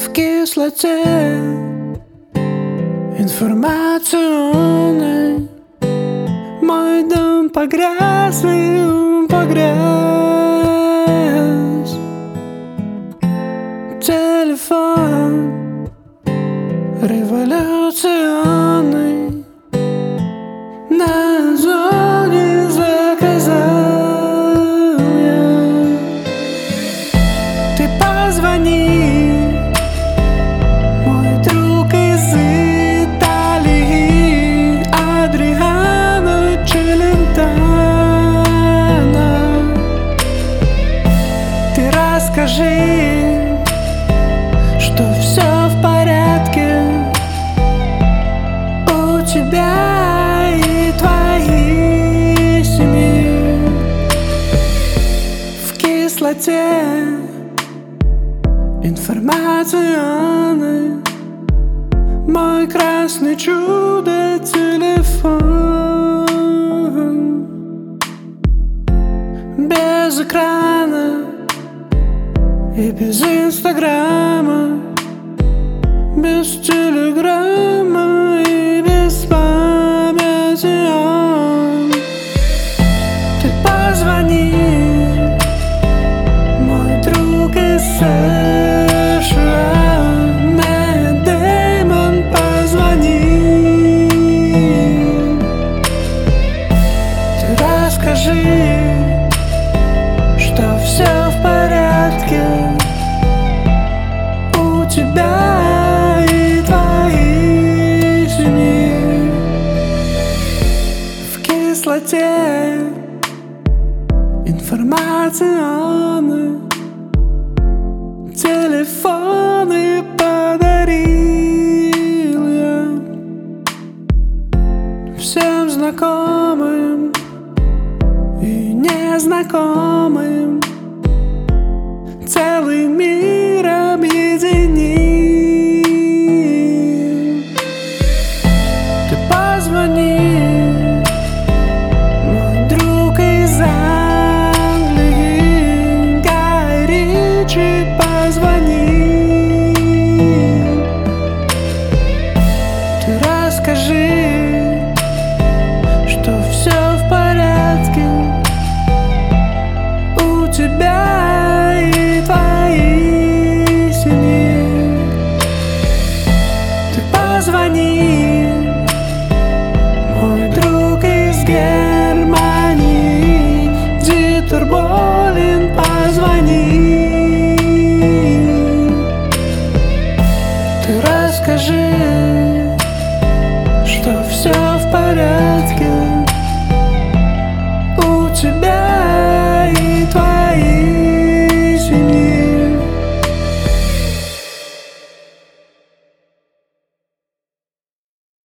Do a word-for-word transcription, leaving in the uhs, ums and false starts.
в кислоте информационной. Мой дом погряз, и ум погряз. Телефон революционный на зоне заказал я. Ты позвони, мой друг из Италии, Адриано Челентано. Ты расскажи, что все в порядке у тебя и твоей семьи. В кислоте информационной мой красный чудо-телефон. Без экрана и без инстаграма, без телеграмма и без памяти он. Ты позвони, мой друг из США, Мэтт Дэймон, позвони. Ты расскажи, что все в порядке у тебя и твоей семьи. В кислоте информационной телефоны подарил я всем знакомым и незнакомым. Целый мир объединил. Ты позвони, мой друг из Англии, Гай Ричи, позвони. Ты расскажи, что все в порядке у тебя и твоей семьи. Ты позвони, мой друг из Германии, Дитер Болин, позвони. Ты расскажи, что все в порядке у тебя